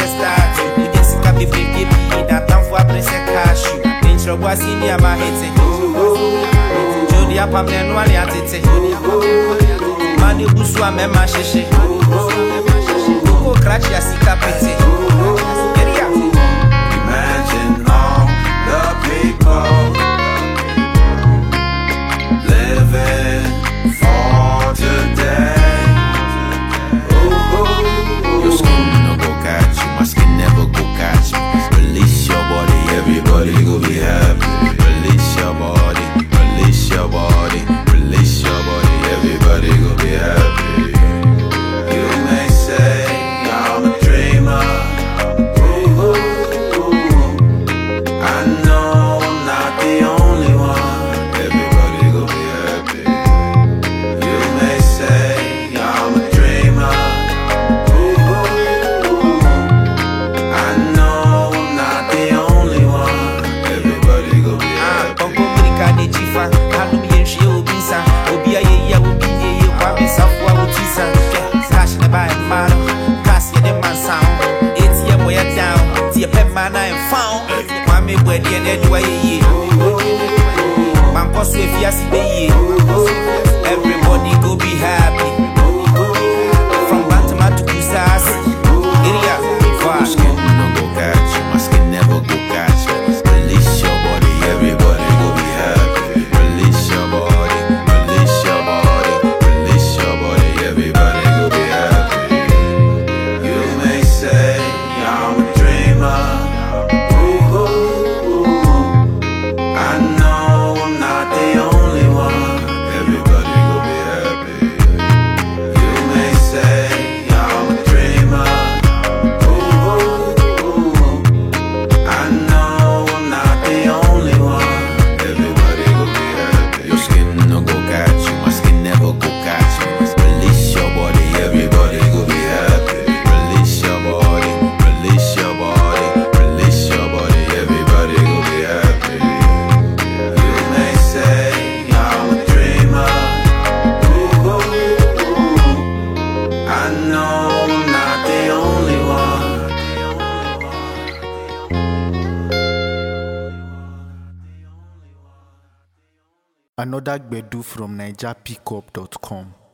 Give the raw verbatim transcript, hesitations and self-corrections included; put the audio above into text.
start. You just can't be baby, that time for a press a cash. Intro was in your mahete. Jody up a man, one at it. Mani Busua, Mema Shishi. Go crash your sika pity. Imagine all the people living for today. Your skin no go catch you, my skin never go catch me. Release your body, everybody go be happy. Release your body, release your body, release your body, everybody go be happy. You may say I'm a dreamer. I know I'm not the only one. Everybody go be happy. You may say I'm a dreamer. I know I'm not the only one. Everybody go be happy. Bongo Murika de Chifa, Halumi and Shio Bisa, Obia Yea, Obia, Wabi Safwa, Utisa, Cash in the buy and model, Cass in the man sound, A T M way down, Tia Pep Man I am found, Mami Wedi and Edway, Mancos with Yasi Bay, everybody go be happy. From Bantama to Kusas, Iria, Your skin no go catch you, my skin never go catch you. Release your body, everybody go be happy. Release your body, release your body, release your body, everybody go be happy. You may say I'm a dreamer. I know I'm not the only one. Everybody go be happy. You may say I'm a dreamer. I know I'm not the only one. Everybody go be happy. Your skin no go catch you, my skin never go catch me. Release your body, everybody go be happy. Release your body, release your body, release your body, everybody go be happy. You may say I'm a dreamer. I know I'm not the only one. Another Gbedu from Niger Pickup dot com.